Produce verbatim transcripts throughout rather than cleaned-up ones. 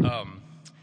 Um,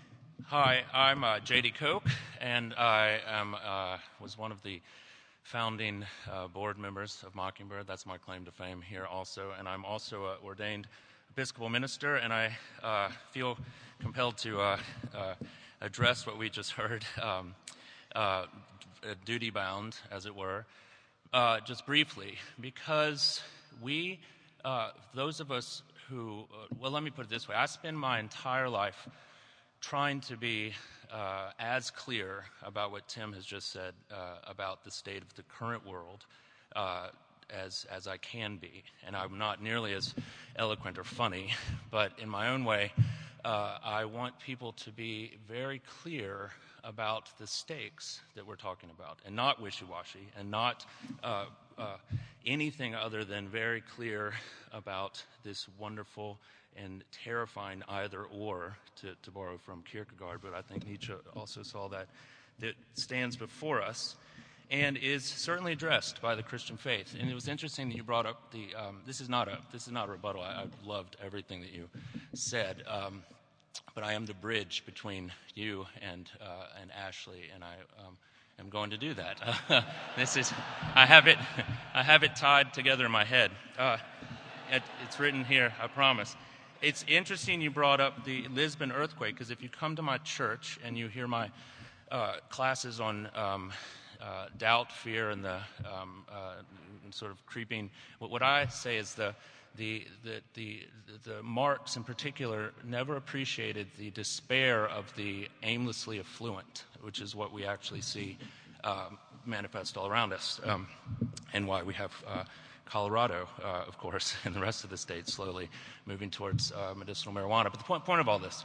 hi, I'm uh, J D Koch, and I am uh, was one of the founding uh, board members of Mockingbird. That's my claim to fame here also, and I'm also an ordained Episcopal minister, and I uh, feel compelled to uh, uh, address what we just heard, um, uh, duty-bound, as it were, uh, just briefly, because we, uh, those of us who, uh, well, let me put it this way. I spend my entire life trying to be uh, as clear about what Tim has just said uh, about the state of the current world uh, as as I can be. And I'm not nearly as eloquent or funny, but in my own way, uh, I want people to be very clear about the stakes that we're talking about, and not wishy-washy, and not uh, uh, anything other than very clear about this wonderful and terrifying either-or, to, to borrow from Kierkegaard, but I think Nietzsche also saw that, that stands before us and is certainly addressed by the Christian faith. And it was interesting that you brought up the, um, this is not a this is not a rebuttal. I, I loved everything that you said, um, but I am the bridge between you and uh, and Ashley, and I um, am going to do that. This is, I have it, I have it tied together in my head. Uh, it, it's written here, I promise. It's interesting you brought up the Lisbon earthquake, because if you come to my church and you hear my uh, classes on um, uh, doubt, fear, and the um, uh, sort of creeping, what, what I say is the the, the the the Marx in particular never appreciated the despair of the aimlessly affluent, which is what we actually see um, manifest all around us, um, and why we have Uh, Colorado, uh, of course, and the rest of the state slowly moving towards uh, medicinal marijuana. But the point, point of all this,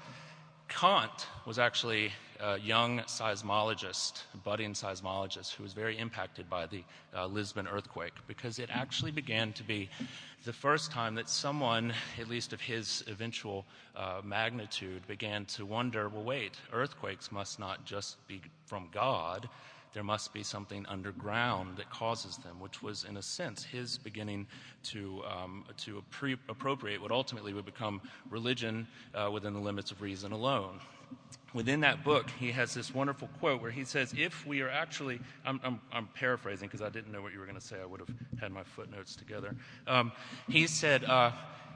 Kant was actually a young seismologist, budding seismologist, who was very impacted by the uh, Lisbon earthquake, because it actually began to be the first time that someone, at least of his eventual uh, magnitude, began to wonder, well, wait, earthquakes must not just be from God. There must be something underground that causes them, which was, in a sense, his beginning to um, to appre- appropriate what ultimately would become religion uh, within the limits of reason alone. Within that book, he has this wonderful quote where he says, if we are actually, I'm, I'm, I'm paraphrasing because I didn't know what you were going to say. I would have had my footnotes together. Um, he said, uh,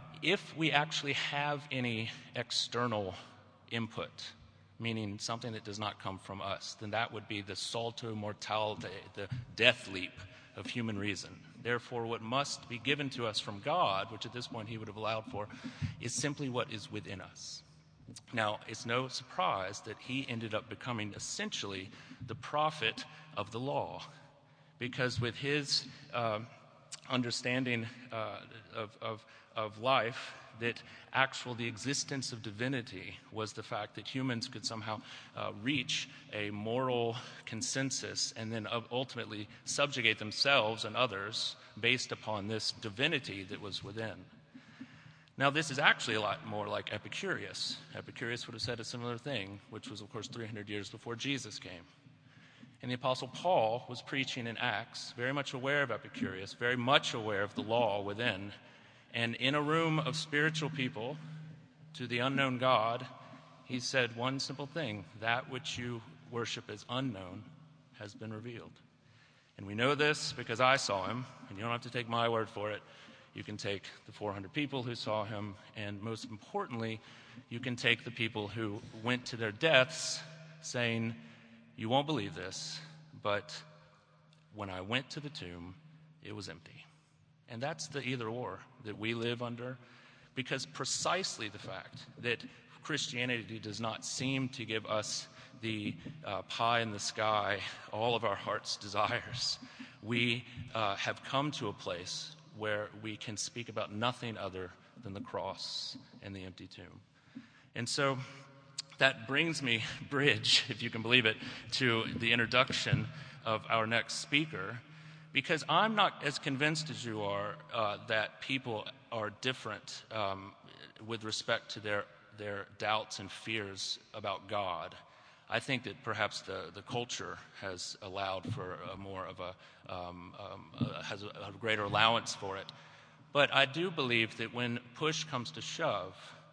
if we actually have any external input, meaning something that does not come from us, then that would be the salto mortale, the death leap of human reason. Therefore, what must be given to us from God, which at this point he would have allowed for, is simply what is within us. Now, it's no surprise that he ended up becoming essentially the prophet of the law, because with his uh, understanding uh, of, of, of life, that actual the existence of divinity was the fact that humans could somehow uh, reach a moral consensus and then ultimately subjugate themselves and others based upon this divinity that was within. Now, this is actually a lot more like Epicurus. Epicurus would have said a similar thing, which was, of course, three hundred years before Jesus came. And the Apostle Paul was preaching in Acts, very much aware of Epicurus, very much aware of the law within. And in a room of spiritual people, to the unknown God, he said one simple thing: that which you worship as unknown has been revealed. And we know this because I saw him, and you don't have to take my word for it. You can take the four hundred people who saw him, and most importantly, you can take the people who went to their deaths saying, you won't believe this, but when I went to the tomb, it was empty. And that's the either-or that we live under, because precisely the fact that Christianity does not seem to give us the uh, pie in the sky, all of our heart's desires, we uh, have come to a place where we can speak about nothing other than the cross and the empty tomb. And so that brings me, bridge, if you can believe it, to the introduction of our next speaker, because I'm not as convinced as you are uh, that people are different um, with respect to their, their doubts and fears about God. I think that perhaps the, the culture has allowed for a more of a, um, um, uh, has a, a greater allowance for it. But I do believe that when push comes to shove,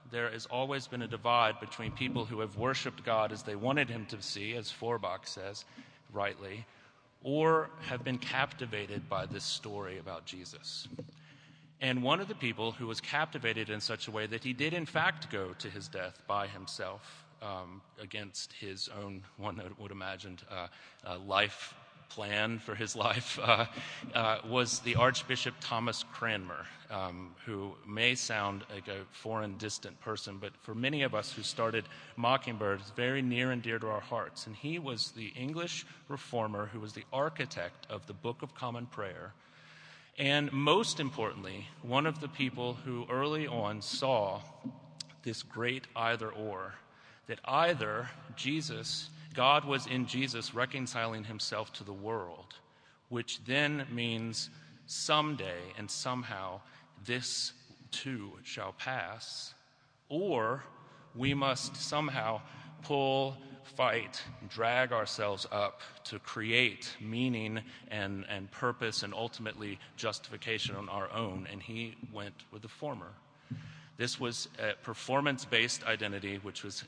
there has always been a divide between people who have worshiped God as they wanted him to see, as Feuerbach says rightly, or have been captivated by this story about Jesus. And one of the people who was captivated in such a way that he did in fact go to his death by himself, um, against his own, one would imagine, uh, uh, life plan for his life, uh, uh, was the Archbishop Thomas Cranmer, um, who may sound like a foreign, distant person, but for many of us who started Mockingbird, it's very near and dear to our hearts. And he was the English reformer who was the architect of the Book of Common Prayer, and most importantly, one of the people who early on saw this great either-or, that either Jesus, God was in Jesus reconciling himself to the world, which then means someday and somehow this too shall pass, or we must somehow pull, fight, drag ourselves up to create meaning and, and purpose and ultimately justification on our own, and he went with the former. This was a performance-based identity, which was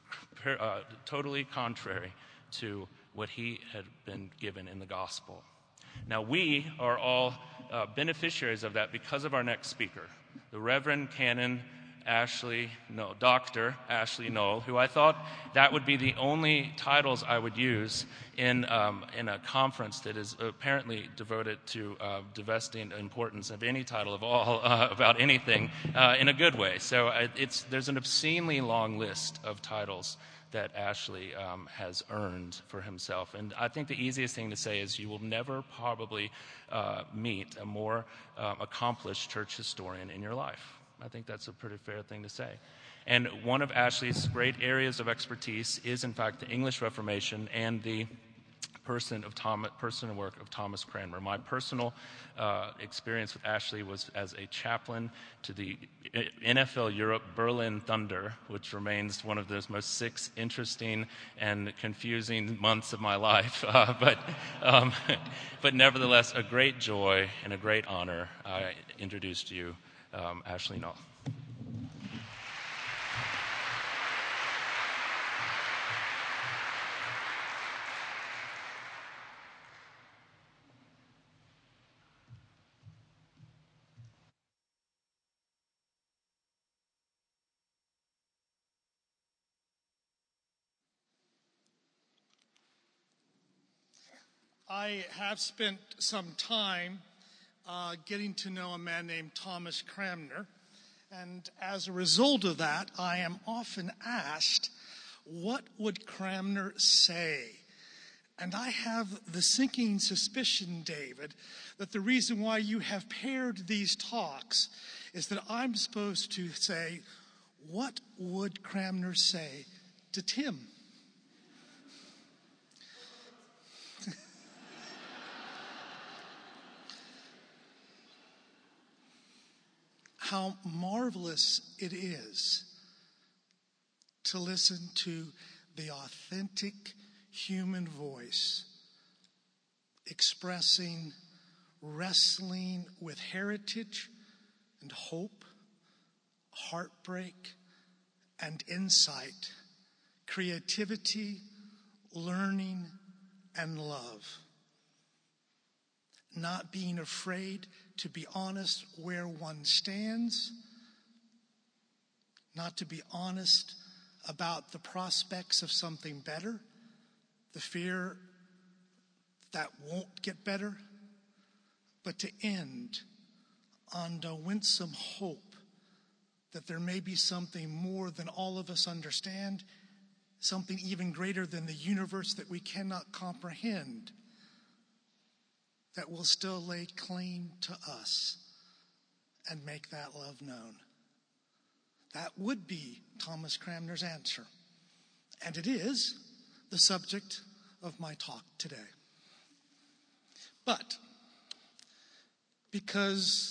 uh, totally contrary to what he had been given in the gospel. Now, we are all uh, beneficiaries of that because of our next speaker, the Reverend Canon Ashley, no, Doctor Ashley Null, who I thought that would be the only titles I would use in um, in a conference that is apparently devoted to uh, divesting importance of any title of all uh, about anything uh, in a good way. So uh, it's there's an obscenely long list of titles that Ashley um, has earned for himself. And I think the easiest thing to say is you will never probably uh, meet a more uh, accomplished church historian in your life. I think that's a pretty fair thing to say. And one of Ashley's great areas of expertise is, in fact, the English Reformation and the person of Thomas, person and work of Thomas Cranmer. My personal uh, experience with Ashley was as a chaplain to the N F L Europe Berlin Thunder, which remains one of the most six interesting and confusing months of my life. Uh, but, um, but nevertheless, a great joy and a great honor. I introduced you. Um, Ashley Null. I have spent some time uh, getting to know a man named Thomas Cranmer, and as a result of that, I am often asked, what would Cranmer say? And I have the sinking suspicion, David, that the reason why you have paired these talks is that I'm supposed to say, what would Cranmer say to Tim? How marvelous it is to listen to the authentic human voice expressing, wrestling with heritage and hope, heartbreak and insight, creativity, learning, and love. Not being afraid to be honest where one stands, not to be honest about the prospects of something better, the fear that won't get better, but to end on the winsome hope that there may be something more than all of us understand, something even greater than the universe that we cannot comprehend, that will still lay claim to us and make that love known. That would be Thomas Cranmer's answer. And it is the subject of my talk today. But because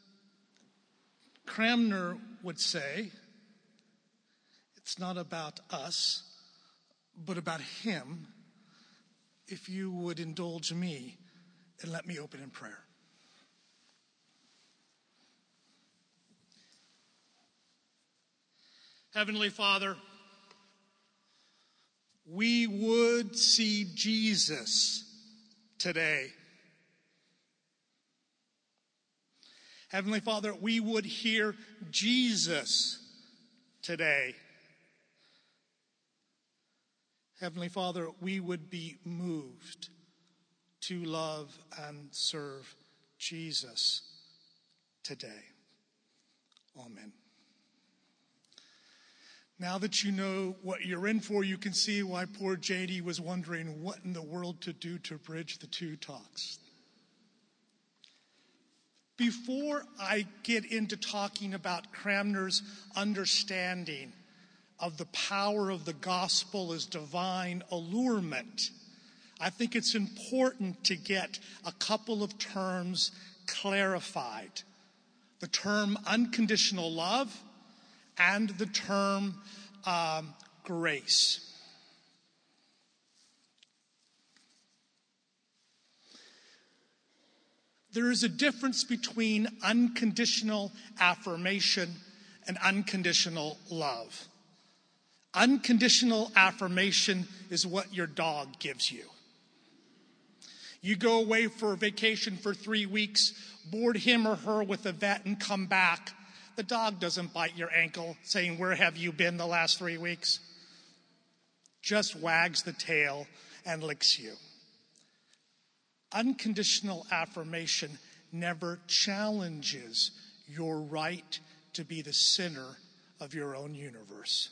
Cranmer would say, it's not about us, but about him, if you would indulge me and let me open in prayer. Heavenly Father, we would see Jesus today. Heavenly Father, we would hear Jesus today. Heavenly Father, we would be moved to love and serve Jesus today. Amen. Now that you know what you're in for, you can see why poor J D was wondering what in the world to do to bridge the two talks. Before I get into talking about Cranmer's understanding of the power of the gospel as divine allurement, I think it's important to get a couple of terms clarified. The term unconditional love and the term um, grace. There is a difference between unconditional affirmation and unconditional love. Unconditional affirmation is what your dog gives you. You go away for a vacation for three weeks, board him or her with a vet, and come back. The dog doesn't bite your ankle saying, "Where have you been the last three weeks?" Just wags the tail and licks you. Unconditional affirmation never challenges your right to be the center of your own universe.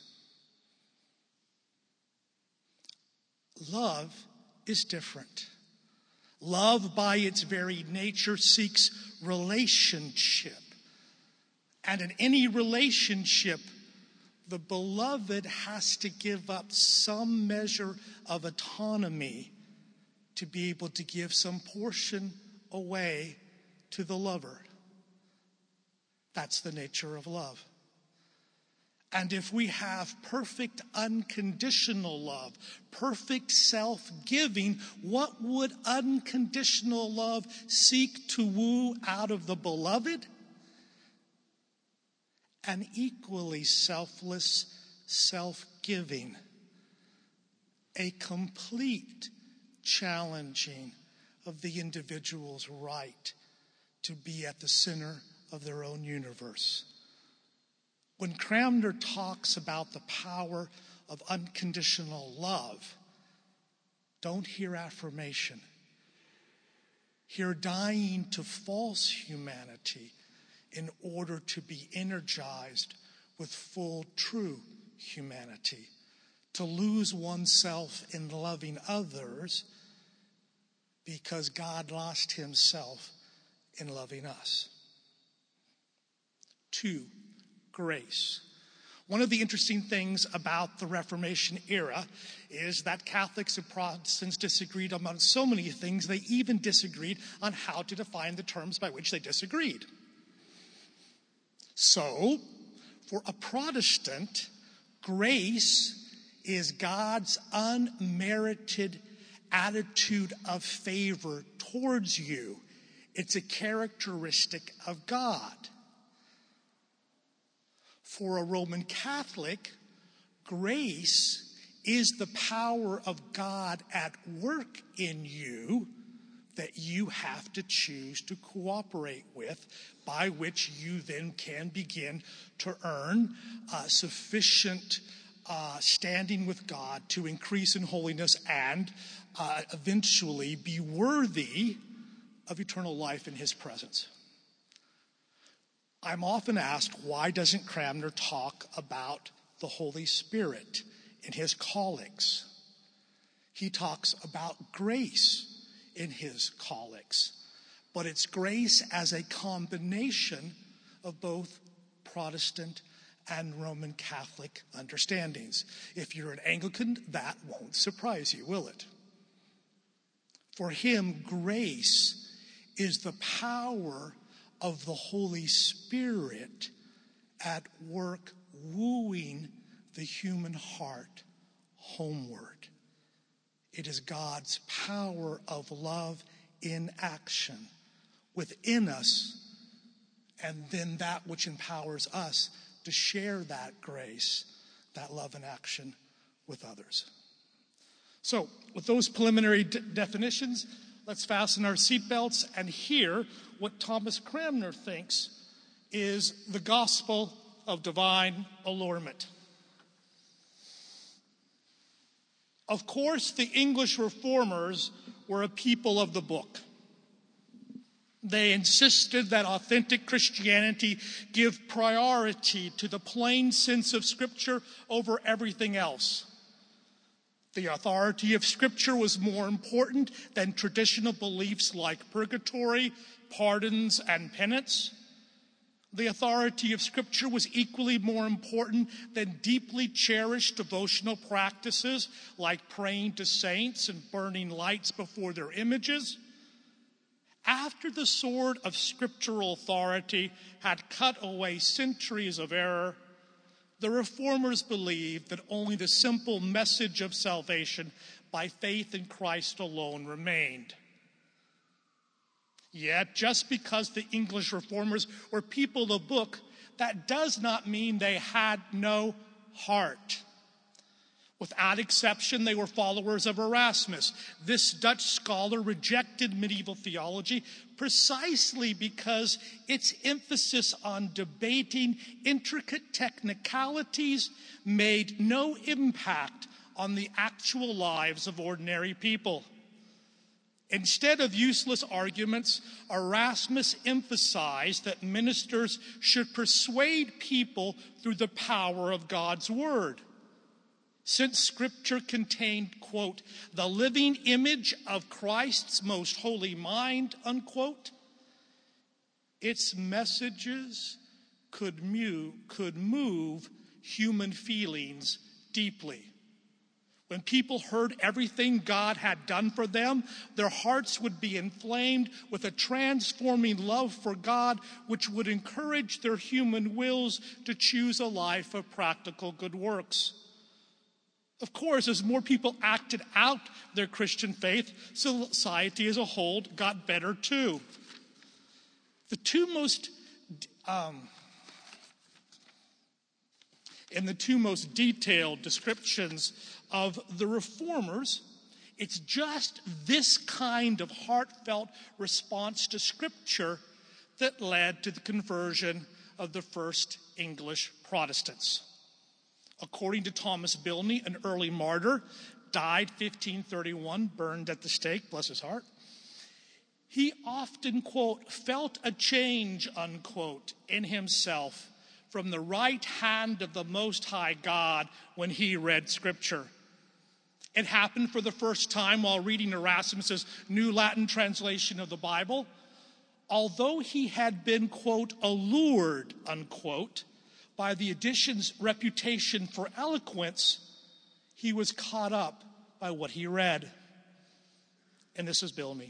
Love is different. Love, by its very nature, seeks relationship. And in any relationship, the beloved has to give up some measure of autonomy to be able to give some portion away to the lover. That's the nature of love. And if we have perfect unconditional love, perfect self-giving, what would unconditional love seek to woo out of the beloved? An equally selfless self-giving. A complete challenging of the individual's right to be at the center of their own universe. When Cranmer talks about the power of unconditional love, don't hear affirmation. Hear dying to false humanity in order to be energized with full, true humanity. To lose oneself in loving others because God lost himself in loving us. Two, grace. One of the interesting things about the Reformation era is that Catholics and Protestants disagreed on so many things, they even disagreed on how to define the terms by which they disagreed. So, for a Protestant, grace is God's unmerited attitude of favor towards you. It's a characteristic of God. For a Roman Catholic, grace is the power of God at work in you that you have to choose to cooperate with, by which you then can begin to earn uh, sufficient uh, standing with God to increase in holiness and uh, eventually be worthy of eternal life in his presence. I'm often asked, why doesn't Cranmer talk about the Holy Spirit in his collects? He talks about grace in his collects, but it's grace as a combination of both Protestant and Roman Catholic understandings. If you're an Anglican, that won't surprise you, will it? For him, grace is the power of the Holy Spirit at work wooing the human heart homeward. It is God's power of love in action within us, and then that which empowers us to share that grace that love in action with others. So, with those preliminary de- definitions, let's fasten our seatbelts and hear what Thomas Cranmer thinks is the gospel of divine allurement. Of course, the English reformers were a people of the book. They insisted that authentic Christianity give priority to the plain sense of Scripture over everything else. The authority of Scripture was more important than traditional beliefs like purgatory, pardons, and penance. The authority of Scripture was equally more important than deeply cherished devotional practices like praying to saints and burning lights before their images. After the sword of scriptural authority had cut away centuries of error, the reformers believed that only the simple message of salvation by faith in Christ alone remained. Yet, just because the English reformers were people of the book, that does not mean they had no heart. Without exception, they were followers of Erasmus. This Dutch scholar rejected medieval theology precisely because its emphasis on debating intricate technicalities made no impact on the actual lives of ordinary people. Instead of useless arguments, Erasmus emphasized that ministers should persuade people through the power of God's word. Since Scripture contained, quote, the living image of Christ's most holy mind, unquote, its messages could move, could move human feelings deeply. When people heard everything God had done for them, their hearts would be inflamed with a transforming love for God, which would encourage their human wills to choose a life of practical good works. Of course, as more people acted out their Christian faith, society as a whole got better too. The two most um, in the two most detailed descriptions of the reformers, it's just this kind of heartfelt response to Scripture that led to the conversion of the first English Protestants. According to Thomas Bilney, an early martyr, died fifteen thirty-one, burned at the stake, bless his heart. He often, quote, felt a change, unquote, in himself from the right hand of the Most High God when he read Scripture. It happened for the first time while reading Erasmus's New Latin Translation of the Bible. Although he had been, quote, allured, unquote, by the edition's reputation for eloquence, he was caught up by what he read. And this is Bilney.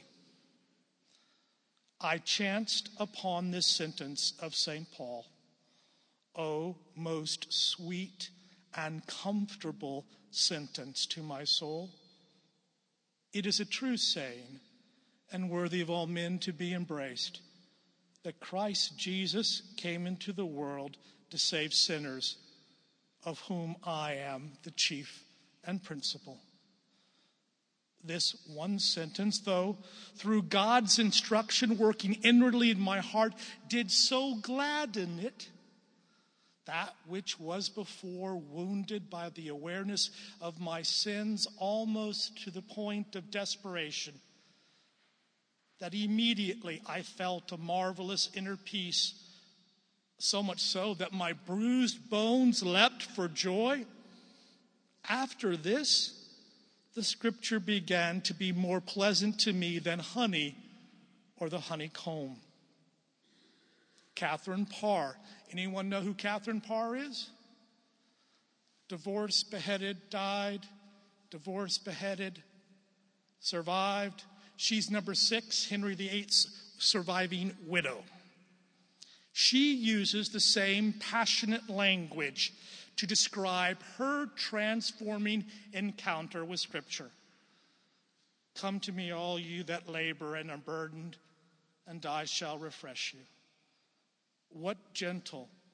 I chanced upon this sentence of Saint Paul. O most sweet and comfortable sentence to my soul. It is a true saying and worthy of all men to be embraced, that Christ Jesus came into the world to save sinners, of whom I am the chief and principal. This one sentence, though, through God's instruction working inwardly in my heart, did so gladden it, that which was before wounded by the awareness of my sins almost to the point of desperation, that immediately I felt a marvelous inner peace, so much so that my bruised bones leapt for joy. After this, the Scripture began to be more pleasant to me than honey or the honeycomb. Catherine Parr. Anyone know who Catherine Parr is? Divorced, beheaded, died. Divorced, beheaded, survived. She's number six, Henry the eighth's surviving widow. She uses the same passionate language to describe her transforming encounter with Scripture. Come to me, all you that labor and are burdened, and I shall refresh you. What gentle,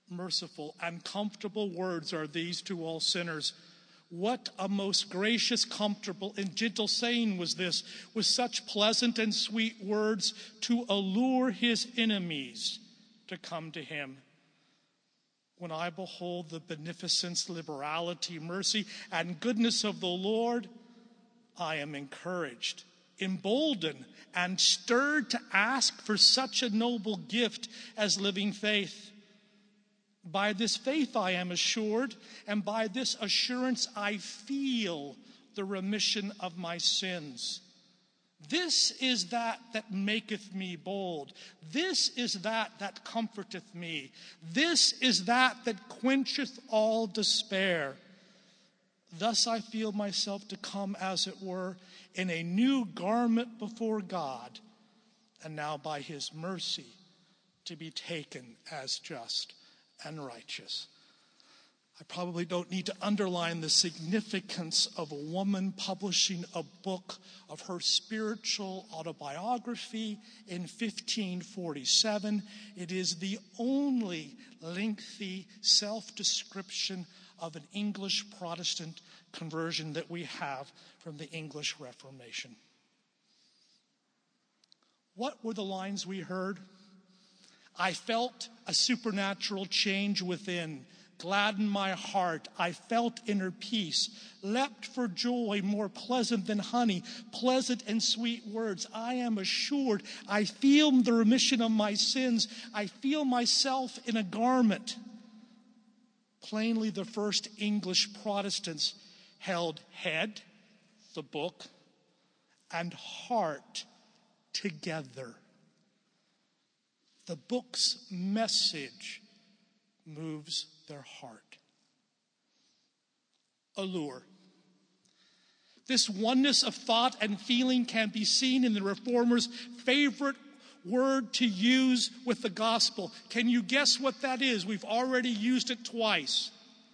merciful, and comfortable words are these to all sinners. What a most gracious, comfortable, and gentle saying was this, with such pleasant and sweet words to allure his enemies to come to him. When I behold the beneficence, liberality, mercy, and goodness of the Lord, I am encouraged, emboldened, and stirred to ask for such a noble gift as living faith. By this faith I am assured, and by this assurance I feel the remission of my sins. This is that that maketh me bold. This is that that comforteth me. This is that that quencheth all despair. Thus I feel myself to come, as it were, in a new garment before God, and now by his mercy to be taken as just and righteous. I probably don't need to underline the significance of a woman publishing a book of her spiritual autobiography in fifteen forty-seven. It is the only lengthy self-description of an English Protestant conversion that we have from the English Reformation. What were the lines we heard? I felt a supernatural change within, gladdened my heart. I felt inner peace, leapt for joy more pleasant than honey, pleasant and sweet words. I am assured. I feel the remission of my sins. I feel myself in a garment. Plainly, the first English Protestants held head, the book, and heart together. The book's message moves their heart. Allure. This oneness of thought and feeling can be seen in the Reformers' favorite word to use with the gospel. Can you guess what that is? We've already used it twice.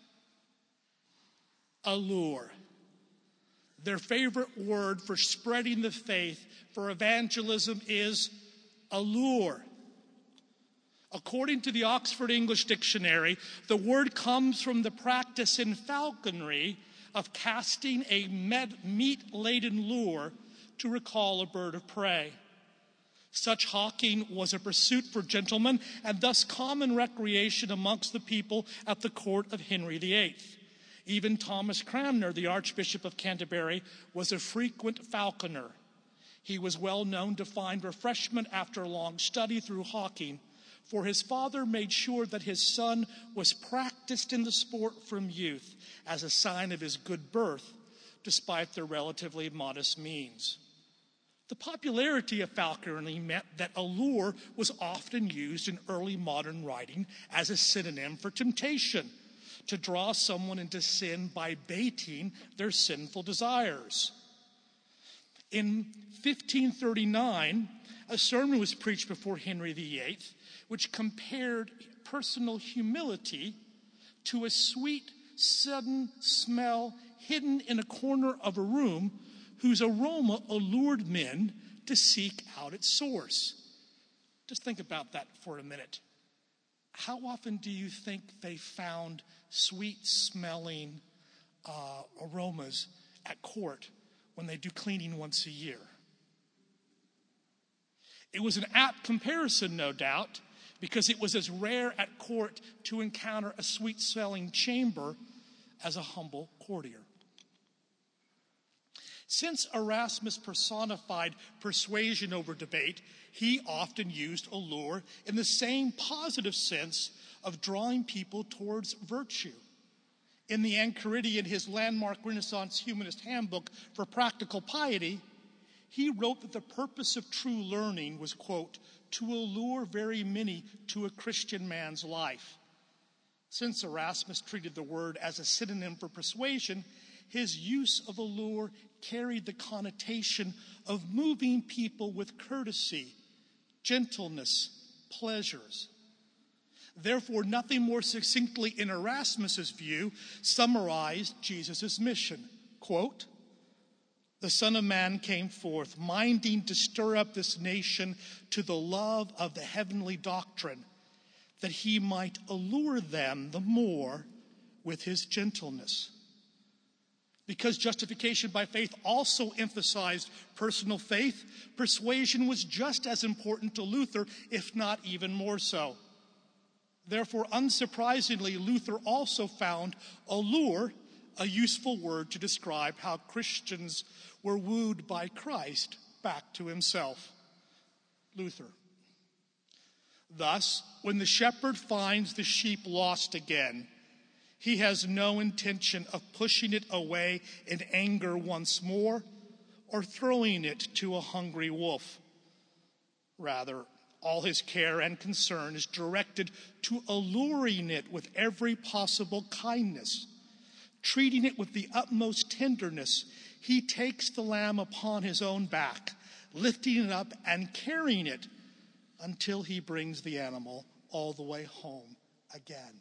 Allure. Their favorite word for spreading the faith, for evangelism, is allure. According to the Oxford English Dictionary, the word comes from the practice in falconry of casting a meat-laden lure to recall a bird of prey. Such hawking was a pursuit for gentlemen and thus common recreation amongst the people at the court of Henry the Eighth. Even Thomas Cranmer, the Archbishop of Canterbury, was a frequent falconer. He was well known to find refreshment after long study through hawking, for his father made sure that his son was practiced in the sport from youth as a sign of his good birth, despite their relatively modest means. The popularity of falconry meant that allure was often used in early modern writing as a synonym for temptation, to draw someone into sin by baiting their sinful desires. In fifteen thirty-nine, a sermon was preached before Henry the Eighth, which compared personal humility to a sweet, sudden smell hidden in a corner of a room whose aroma allured men to seek out its source. Just think about that for a minute. How often do you think they found sweet-smelling uh, aromas at court when they do cleaning once a year? It was an apt comparison, no doubt, because it was as rare at court to encounter a sweet-smelling chamber as a humble courtier. Since Erasmus personified persuasion over debate, he often used allure in the same positive sense of drawing people towards virtue. In the Enchiridion, his landmark Renaissance humanist handbook for practical piety, he wrote that the purpose of true learning was, quote, to allure very many to a Christian man's life. Since Erasmus treated the word as a synonym for persuasion, his use of allure carried the connotation of moving people with courtesy, gentleness, pleasures. Therefore, nothing more succinctly in Erasmus's view summarized Jesus' mission. Quote, the Son of Man came forth, minding to stir up this nation to the love of the heavenly doctrine, that he might allure them the more with his gentleness. Because justification by faith also emphasized personal faith, persuasion was just as important to Luther, if not even more so. Therefore, unsurprisingly, Luther also found allure a useful word to describe how Christians were wooed by Christ back to himself. Luther. Thus, when the shepherd finds the sheep lost again, he has no intention of pushing it away in anger once more or throwing it to a hungry wolf. Rather, all his care and concern is directed to alluring it with every possible kindness. Treating it with the utmost tenderness, he takes the lamb upon his own back, lifting it up and carrying it until he brings the animal all the way home again.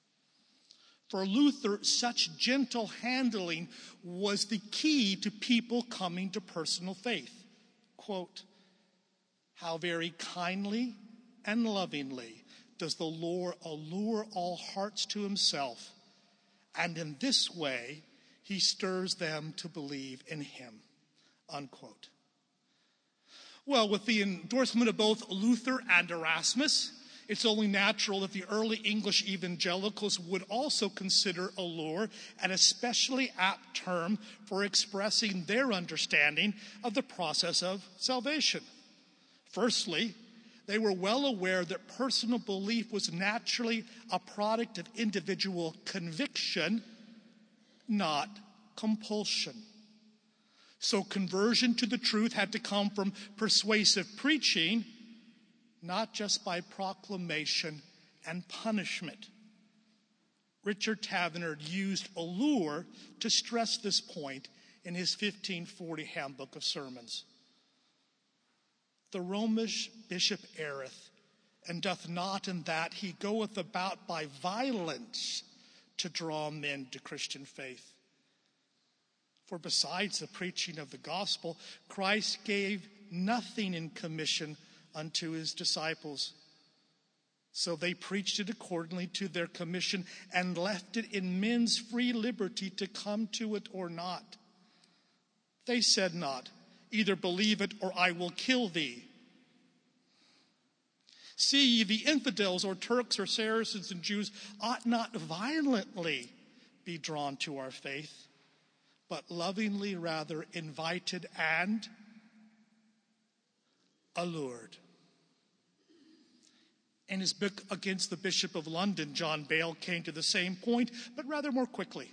For Luther, such gentle handling was the key to people coming to personal faith. Quote, "How very kindly and lovingly does the Lord allure all hearts to himself, and in this way he stirs them to believe in him." Unquote. Well, with the endorsement of both Luther and Erasmus, it's only natural that the early English evangelicals would also consider allure an especially apt term for expressing their understanding of the process of salvation. Firstly, they were well aware that personal belief was naturally a product of individual conviction, not compulsion. So conversion to the truth had to come from persuasive preaching, not just by proclamation and punishment. Richard Taverner used allure to stress this point in his fifteen forty Handbook of Sermons. "The Romish bishop erreth, and doth not in that he goeth about by violence to draw men to Christian faith. For besides the preaching of the gospel, Christ gave nothing in commission unto his disciples. So they preached it accordingly to their commission and left it in men's free liberty to come to it or not. They said not, either believe it or I will kill thee. See ye, the infidels or Turks or Saracens and Jews ought not violently be drawn to our faith, but lovingly rather invited and allured." In his book Against the Bishop of London, John Bale came to the same point, but rather more quickly.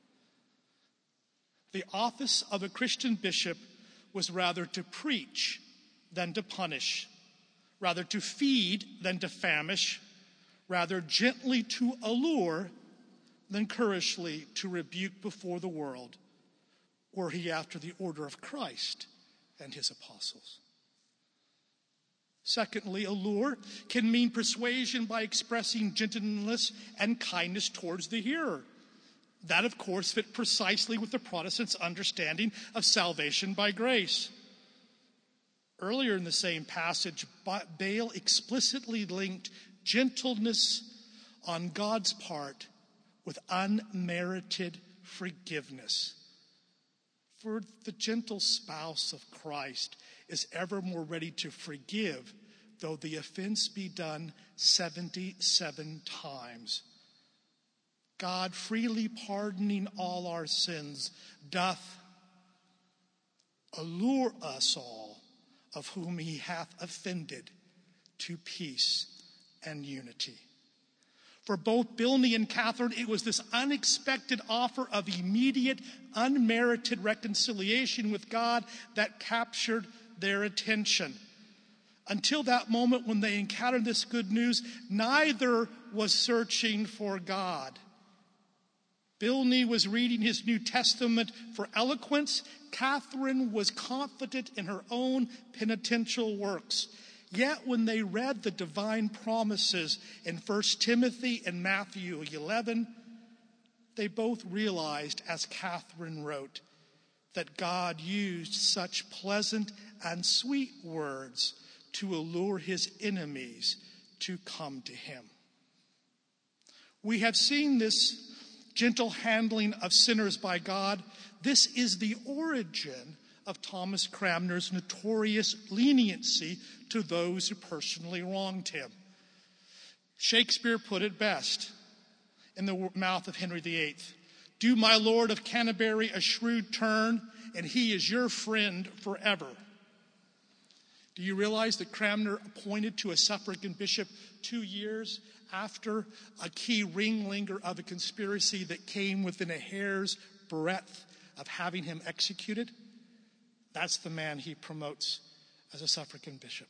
The office of a Christian bishop was rather to preach than to punish, rather to feed than to famish, rather gently to allure than courageously to rebuke before the world, were he after the order of Christ and his apostles. Secondly, allure can mean persuasion by expressing gentleness and kindness towards the hearer. That, of course, fit precisely with the Protestants' understanding of salvation by grace. Earlier in the same passage, Bale explicitly linked gentleness on God's part with unmerited forgiveness. For the gentle spouse of Christ is ever more ready to forgive, though the offense be done seventy-seven times. God, freely pardoning all our sins, doth allure us all, of whom he hath offended, to peace and unity. For both Bilney and Catherine, it was this unexpected offer of immediate, unmerited reconciliation with God that captured their attention. Until that moment when they encountered this good news, neither was searching for God. Bilney was reading his New Testament for eloquence. Catherine was confident in her own penitential works. Yet when they read the divine promises in First Timothy and Matthew eleven, they both realized, as Catherine wrote, that God used such pleasant and sweet words to allure his enemies to come to him. We have seen this gentle handling of sinners by God. This is the origin of Thomas Cranmer's notorious leniency to those who personally wronged him. Shakespeare put it best in the mouth of Henry the Eighth. Do my Lord of Canterbury a shrewd turn, and he is your friend forever. Do you realize that Cranmer appointed to a suffragan bishop two years after a key ringleader of a conspiracy that came within a hair's breadth of having him executed? That's the man he promotes as a suffragan bishop.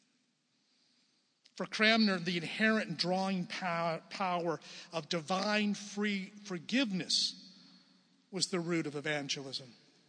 For Cranmer, the inherent drawing power of divine free forgiveness was the root of evangelism.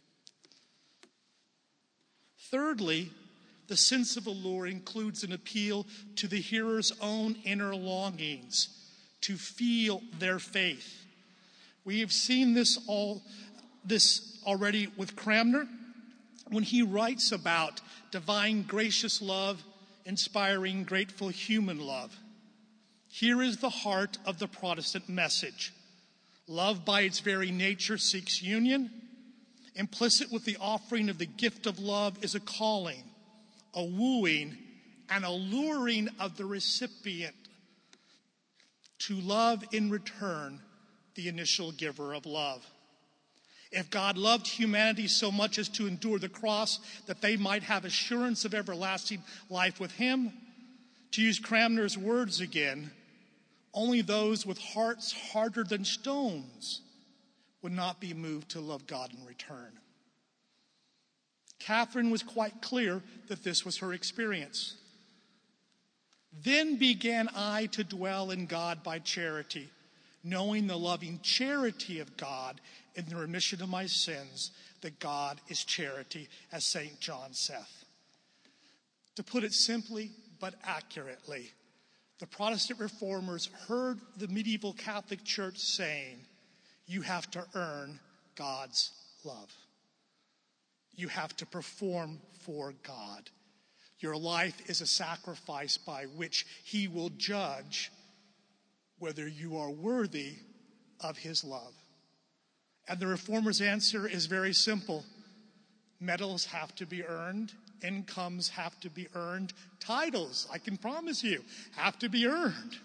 Thirdly, the sense of allure includes an appeal to the hearer's own inner longings to feel their faith. We have seen this all this already with Cranmer when he writes about divine gracious love inspiring grateful human love. Here is the heart of the Protestant message. Love by its very nature seeks union. Implicit with the offering of the gift of love is a calling, a wooing, and a luring of the recipient to love in return the initial giver of love. If God loved humanity so much as to endure the cross that they might have assurance of everlasting life with him, to use Cranmer's words again, only those with hearts harder than stones would not be moved to love God in return. Catherine was quite clear that this was her experience. Then began I to dwell in God by charity, knowing the loving charity of God in the remission of my sins, that God is charity, as Saint John saith. To put it simply but accurately, the Protestant reformers heard the medieval Catholic Church saying, you have to earn God's love. You have to perform for God. Your life is a sacrifice by which he will judge whether you are worthy of his love. And the reformers' answer is very simple. Medals have to be earned. Incomes have to be earned. Titles, I can promise you, have to be earned.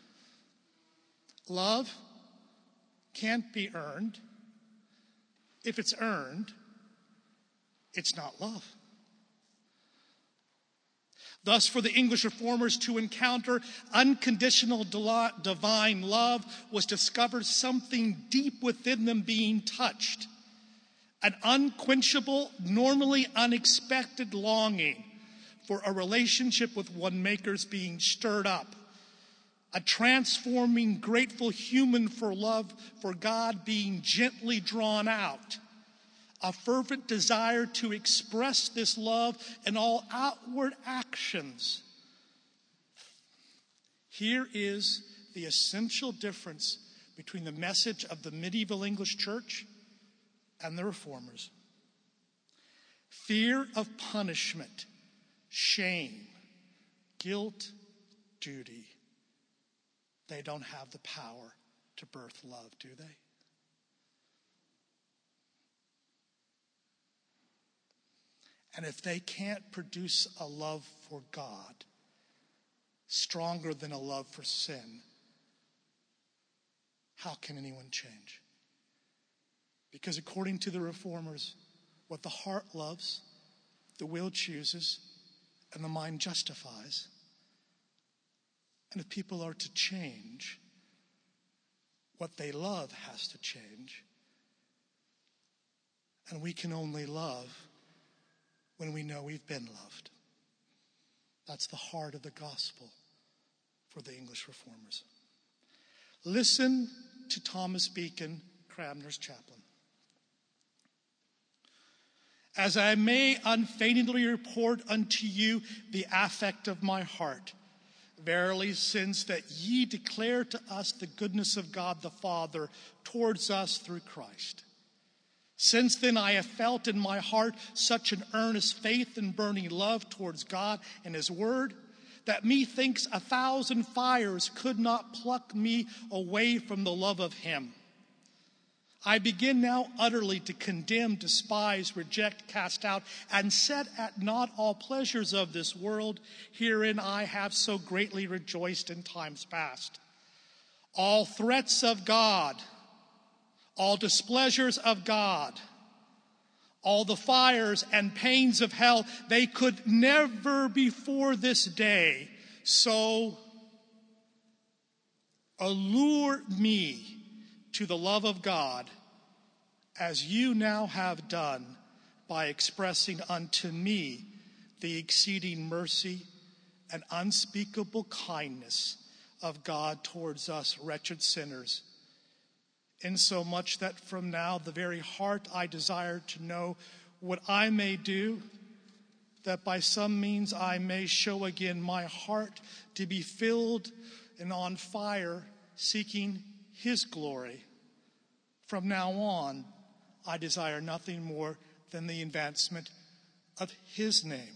Love can't be earned. If it's earned, it's not love. Thus, for the English reformers to encounter unconditional divine love was to discover something deep within them being touched. An unquenchable, normally unexpected longing for a relationship with one maker's being stirred up. A transforming, grateful human for love for God being gently drawn out. A fervent desire to express this love in all outward actions. Here is the essential difference between the message of the medieval English church and the reformers. Fear of punishment, shame, guilt, duty. They don't have the power to birth love, do they? And if they can't produce a love for God stronger than a love for sin, how can anyone change? Because according to the reformers, what the heart loves, the will chooses, and the mind justifies. And if people are to change, what they love has to change. And we can only love when we know we've been loved. That's the heart of the gospel for the English reformers. Listen to Thomas Beacon, Cranmer's chaplain. As I may unfeignedly report unto you the affect of my heart, verily, since that ye declare to us the goodness of God the Father towards us through Christ. Since then I have felt in my heart such an earnest faith and burning love towards God and his word, that methinks a thousand fires could not pluck me away from the love of him. I begin now utterly to condemn, despise, reject, cast out, and set at naught all pleasures of this world. Herein I have so greatly rejoiced in times past. All threats of God, all displeasures of God, all the fires and pains of hell, they could never before this day so allure me to the love of God as you now have done by expressing unto me the exceeding mercy and unspeakable kindness of God towards us wretched sinners, insomuch that from now the very heart I desire to know what I may do, that by some means I may show again my heart to be filled and on fire, seeking his glory. From now on, I desire nothing more than the advancement of his name.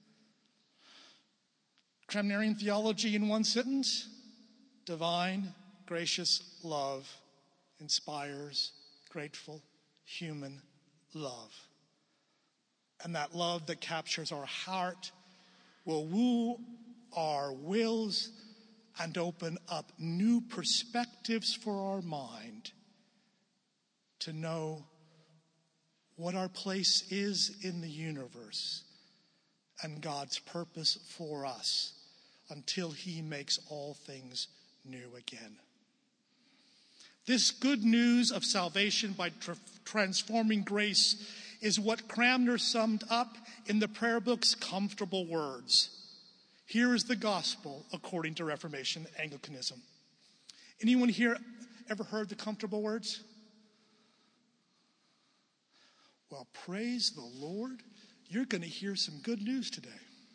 Cranmerian theology in one sentence: divine, gracious love inspires grateful human love. And that love that captures our heart will woo our wills and open up new perspectives for our mind to know what our place is in the universe and God's purpose for us until he makes all things new again. This good news of salvation by tra- transforming grace is what Cranmer summed up in the prayer book's comfortable words. Here is the gospel according to Reformation Anglicanism. Anyone here ever heard the comfortable words? Well, praise the Lord. You're going to hear some good news today.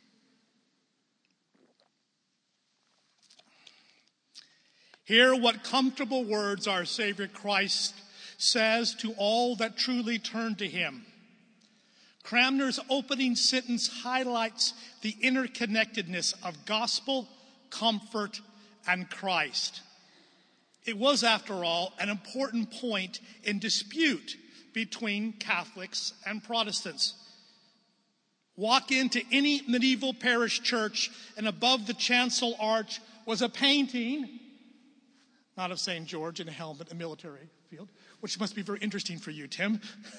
Hear what comfortable words our Savior Christ says to all that truly turn to him. Cranmer's opening sentence highlights the interconnectedness of gospel, comfort, and Christ. It was, after all, an important point in dispute between Catholics and Protestants. Walk into any medieval parish church, and above the chancel arch was a painting, not of Saint George in a helmet, a military field, which must be very interesting for you, Tim.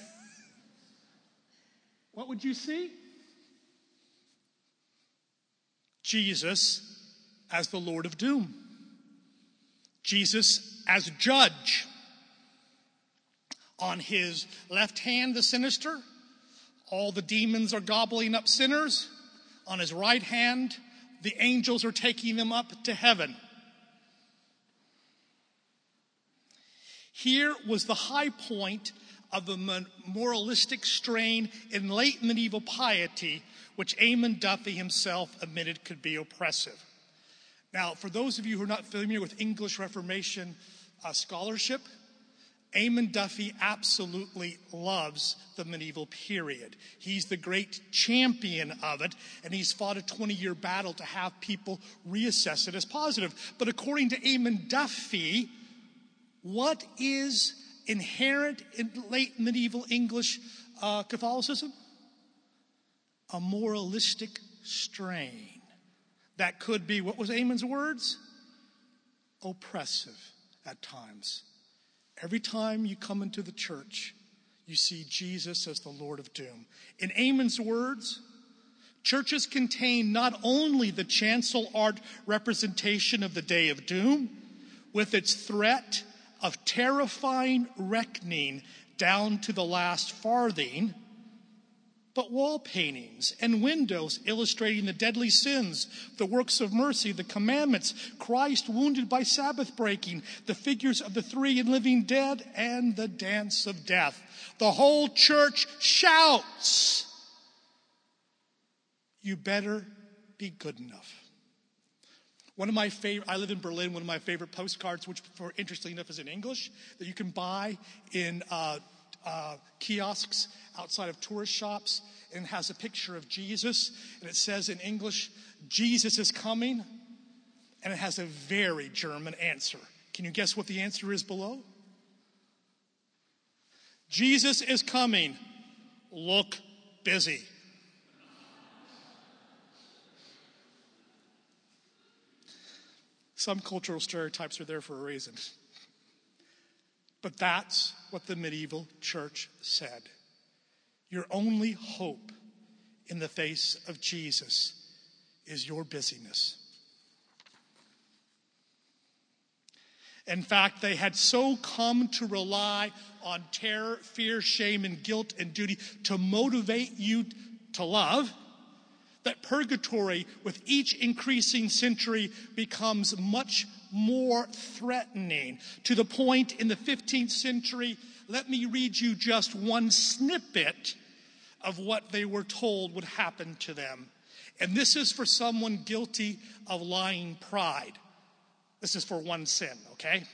What would you see? Jesus as the Lord of Doom. Jesus as judge. On his left hand, the sinister. All the demons are gobbling up sinners. On his right hand, the angels are taking them up to heaven. Here was the high point of the moralistic strain in late medieval piety, which Eamon Duffy himself admitted could be oppressive. Now, for those of you who are not familiar with English Reformation uh, scholarship, Eamon Duffy absolutely loves the medieval period. He's the great champion of it, and he's fought a twenty-year battle to have people reassess it as positive. But according to Eamon Duffy, what is inherent in late medieval English uh, Catholicism? A moralistic strain that could be, what was Eamon's words? Oppressive at times. Every time you come into the church, you see Jesus as the Lord of Doom. In Eamon's words, churches contain not only the chancel art representation of the day of doom, with its threat of terrifying reckoning down to the last farthing, but wall paintings and windows illustrating the deadly sins, the works of mercy, the commandments, Christ wounded by Sabbath breaking, the figures of the three and living dead, and the dance of death. The whole church shouts, "You better be good enough." One of my favorite, I live in Berlin, one of my favorite postcards, which, for interesting enough, is in English, that you can buy in uh, uh, kiosks outside of tourist shops, and it has a picture of Jesus, and it says in English, Jesus is coming, and it has a very German answer. Can you guess what the answer is below? Jesus is coming. Look busy. Some cultural stereotypes are there for a reason. But that's what the medieval church said. Your only hope in the face of Jesus is your busyness. In fact, they had so come to rely on terror, fear, shame, and guilt and duty to motivate you to love, that purgatory with each increasing century becomes much more threatening, to the point in the fifteenth century, let me read you just one snippet of what they were told would happen to them. And this is for someone guilty of lying pride. This is for one sin, okay?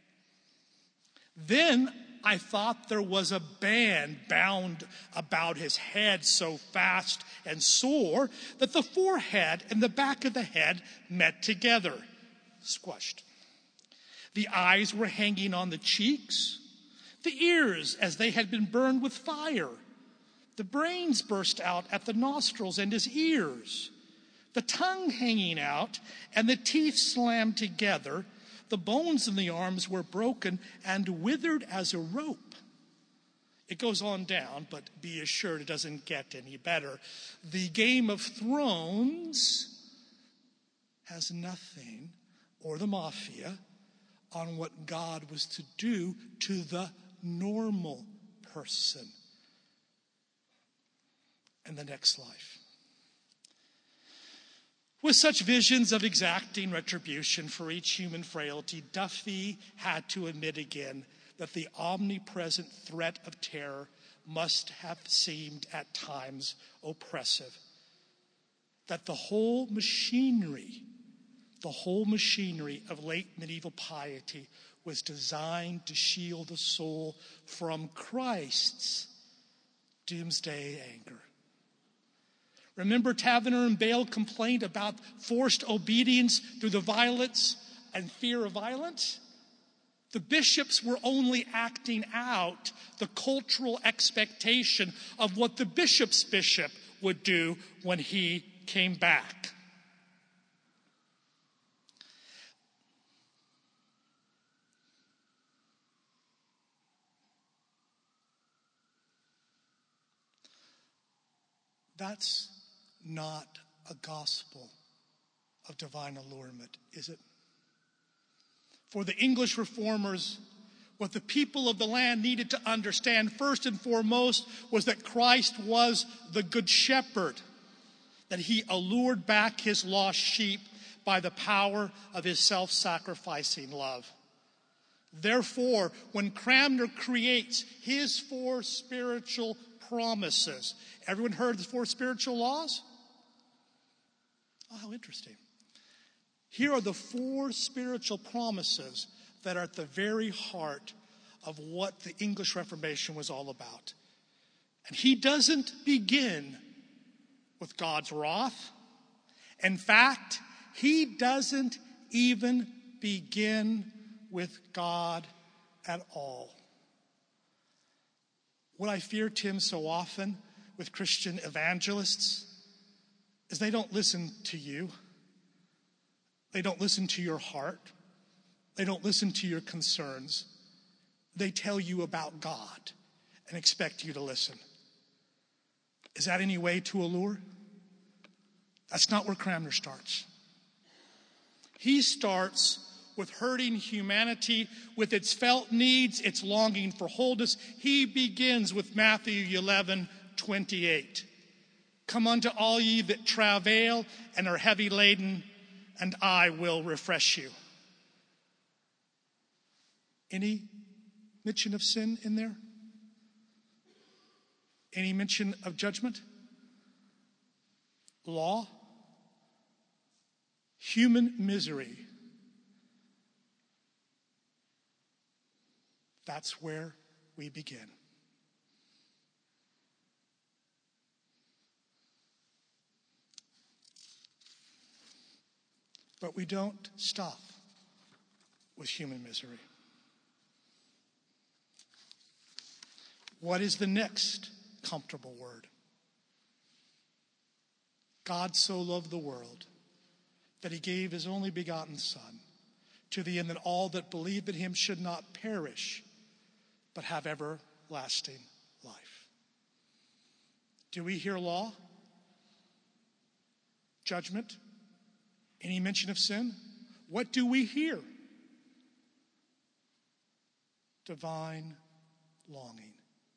Then I thought there was a band bound about his head so fast and sore that the forehead and the back of the head met together, squashed. The eyes were hanging on the cheeks, the ears as they had been burned with fire. The brains burst out at the nostrils and his ears, the tongue hanging out and the teeth slammed together. The bones in the arms were broken and withered as a rope. It goes on down, but be assured it doesn't get any better. The Game of Thrones has nothing, or the mafia, on what God was to do to the normal person in the next life. With such visions of exacting retribution for each human frailty, Duffy had to admit again that the omnipresent threat of terror must have seemed at times oppressive. That the whole machinery, the whole machinery of late medieval piety was designed to shield the soul from Christ's doomsday anger. Remember Taverner and Bale complained about forced obedience through the violence and fear of violence? The bishops were only acting out the cultural expectation of what the bishop's bishop would do when he came back. That's not a gospel of divine allurement, is it? For the English reformers, what the people of the land needed to understand first and foremost was that Christ was the good shepherd, that he allured back his lost sheep by the power of his self-sacrificing love. Therefore, when Cranmer creates his four spiritual promises, everyone heard the four spiritual laws? Oh, how interesting. Here are the four spiritual promises that are at the very heart of what the English Reformation was all about. And he doesn't begin with God's wrath. In fact, he doesn't even begin with God at all. What I fear, Tim, so often with Christian evangelists is they don't listen to you. They don't listen to your heart. They don't listen to your concerns. They tell you about God and expect you to listen. Is that any way to allure? That's not where Cranmer starts. He starts with hurting humanity, with its felt needs, its longing for wholeness. He begins with Matthew eleven twenty-eight. Come unto all ye that travail and are heavy laden, and I will refresh you. Any mention of sin in there? Any mention of judgment? Law? Human misery? That's where we begin. But we don't stop with human misery. What is the next comfortable word? God so loved the world that he gave his only begotten Son, to the end that all that believe in him should not perish, but have everlasting life. Do we hear law? Judgment? Any mention of sin? What do we hear? Divine longing.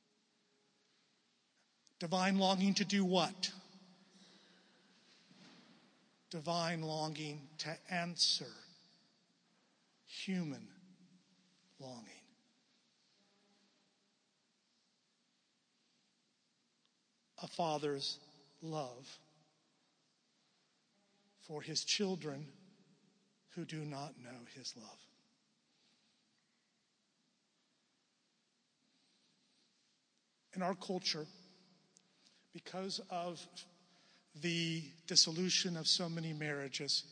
Divine longing to do what? Divine longing to answer human longing. A father's love for his children who do not know his love. In our culture, because of the dissolution of so many marriages,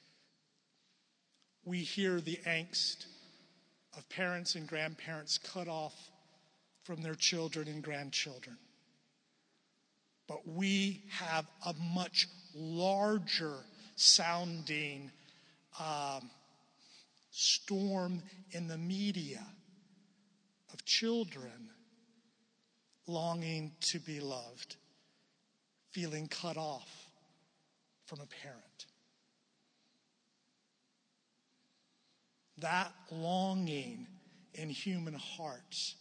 we hear the angst of parents and grandparents cut off from their children and grandchildren. But we have a much larger sounding um, storm in the media of children longing to be loved, feeling cut off from a parent. That longing in human hearts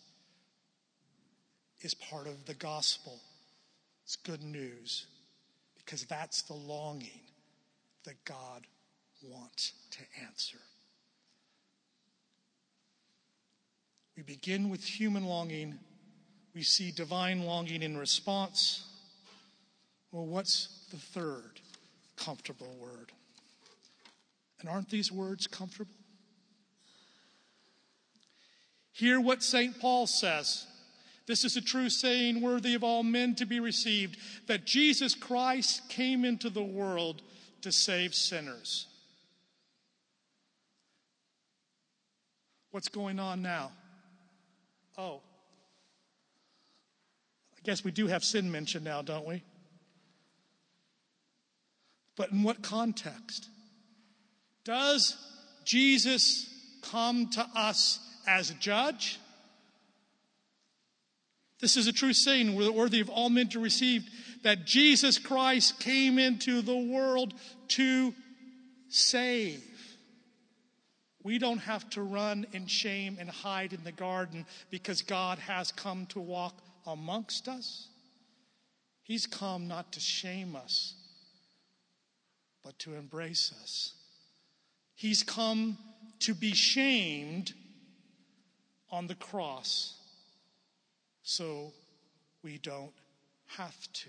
is part of the gospel. It's good news, because that's the longing that God wants to answer. We begin with human longing. We see divine longing in response. Well, what's the third comfortable word? And aren't these words comfortable? Hear what Saint Paul says. This is a true saying worthy of all men to be received, that Jesus Christ came into the world to save sinners. What's going on now? Oh, I guess we do have sin mentioned now, don't we? But in what context? Does Jesus come to us as a judge? This is a true saying worthy of all men to receive, that Jesus Christ came into the world to save. We don't have to run in shame and hide in the garden because God has come to walk amongst us. He's come not to shame us, but to embrace us. He's come to be shamed on the cross so we don't have to.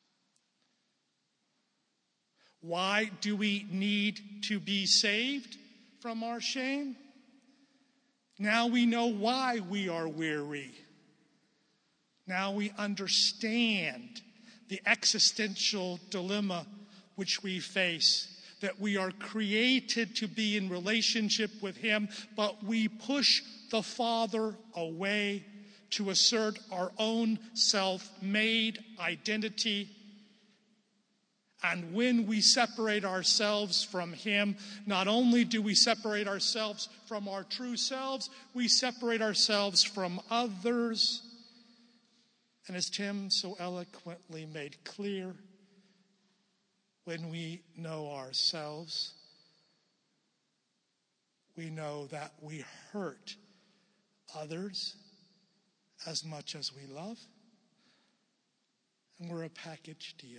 Why do we need to be saved from our shame? Now we know why we are weary. Now we understand the existential dilemma which we face, that we are created to be in relationship with him, but we push the Father away to assert our own self-made identity. And when we separate ourselves from him, not only do we separate ourselves from our true selves, we separate ourselves from others. And as Tim so eloquently made clear, when we know ourselves, we know that we hurt others as much as we love, and we're a package deal.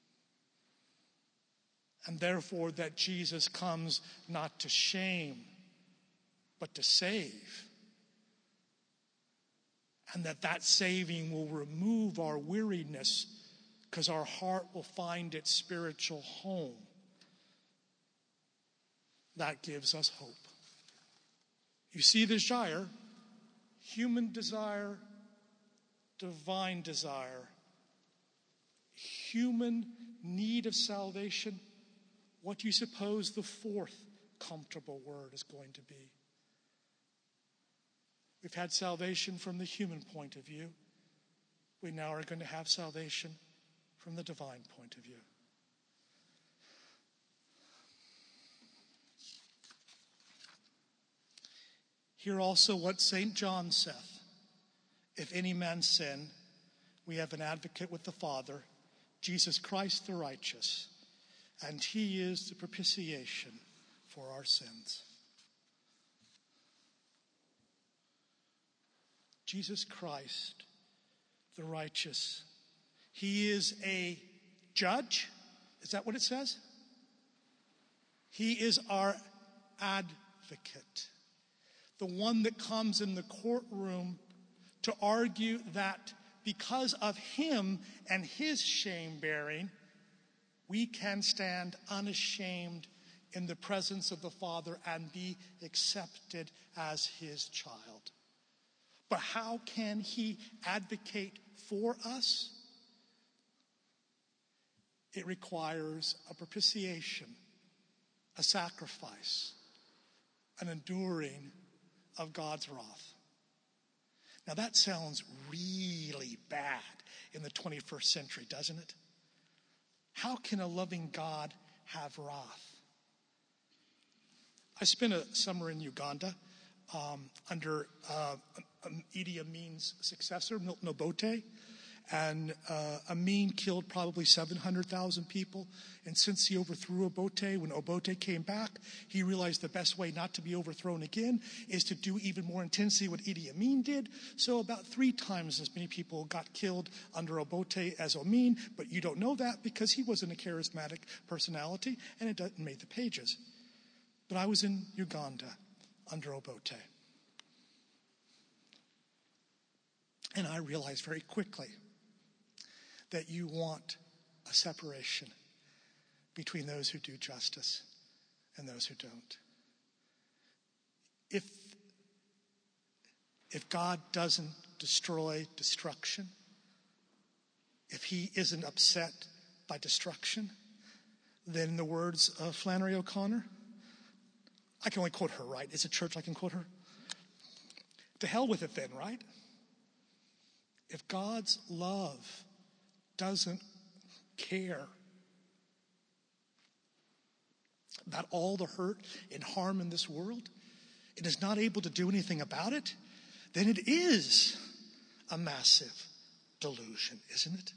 And therefore that Jesus comes not to shame, but to save. And that that saving will remove our weariness, because our heart will find its spiritual home. That gives us hope. You see the gyre: human desire, divine desire, human need of salvation, What do you suppose the fourth comfortable word is going to be? We've had salvation from the human point of view. We now are going to have salvation from the divine point of view. Hear also what Saint John saith. If any man sin, we have an advocate with the Father, Jesus Christ the righteous, and he is the propitiation for our sins. Jesus Christ the righteous. He is a judge. Is that what it says? He is our advocate. The one that comes in the courtroom to argue that because of him and his shame bearing, we can stand unashamed in the presence of the Father and be accepted as his child. But how can he advocate for us? It requires a propitiation, a sacrifice, an enduring of God's wrath. Now that sounds really bad in the twenty-first century, doesn't it? How can a loving God have wrath? I spent a summer in Uganda um, under uh, Idi Amin's successor, Milton Obote. And uh, Amin killed probably seven hundred thousand people. And since he overthrew Obote, when Obote came back, he realized the best way not to be overthrown again is to do even more intensely what Idi Amin did. So about three times as many people got killed under Obote as Amin. But you don't know that because he wasn't a charismatic personality and it doesn't make the pages. But I was in Uganda under Obote. And I realized very quickly that you want a separation between those who do justice and those who don't. If, if God doesn't destroy destruction, if he isn't upset by destruction, then in the words of Flannery O'Connor, I can only quote her, right? It's a church, I can quote her. To hell with it then, right? If God's love doesn't care about all the hurt and harm in this world and is not able to do anything about it, then it is a massive delusion, isn't it?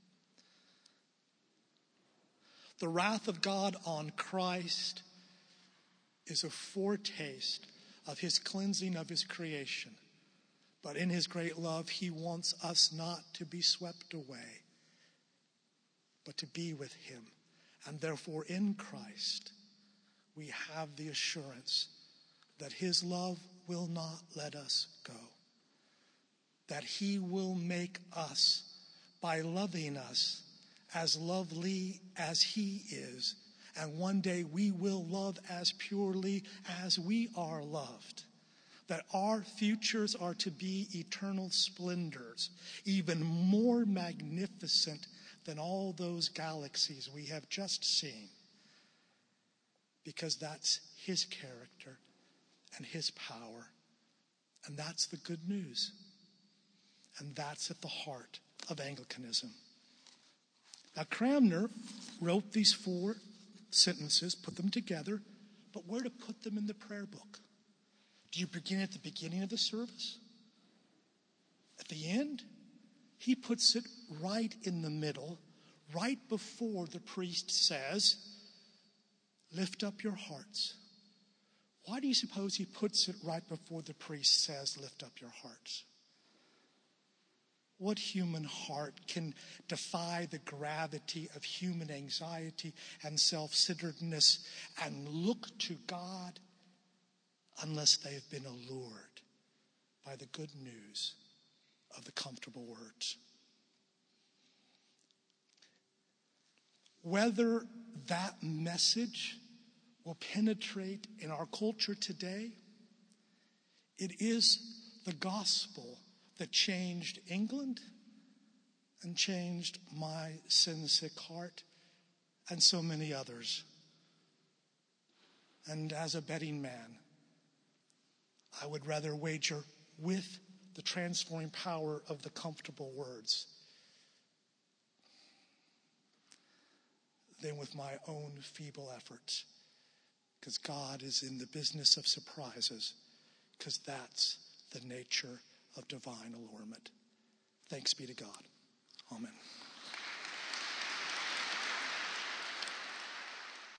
The wrath of God on Christ is a foretaste of his cleansing of his creation. But in his great love, he wants us not to be swept away, but to be with him. And therefore, in Christ, we have the assurance that his love will not let us go. That he will make us, by loving us, as lovely as he is. And one day we will love as purely as we are loved. That our futures are to be eternal splendors, even more magnificent than all those galaxies we have just seen. Because that's his character and his power. And that's the good news. And that's at the heart of Anglicanism. Now Cranmer wrote these four sentences, put them together, but where to put them in the prayer book? Do you begin at the beginning of the service? At the end? He puts it right in the middle, right before the priest says, lift up your hearts. Why do you suppose he puts it right before the priest says, lift up your hearts? What human heart can defy the gravity of human anxiety and self-centeredness and look to God unless they have been allured by the good news of the comfortable words? Whether that message will penetrate in our culture today, it is the gospel that changed England and changed my sin-sick heart and so many others And as a betting man, I would rather wager with the transforming power of the comfortable words than with my own feeble efforts. Because God is in the business of surprises, because that's the nature of divine allurement. Thanks be to God. Amen.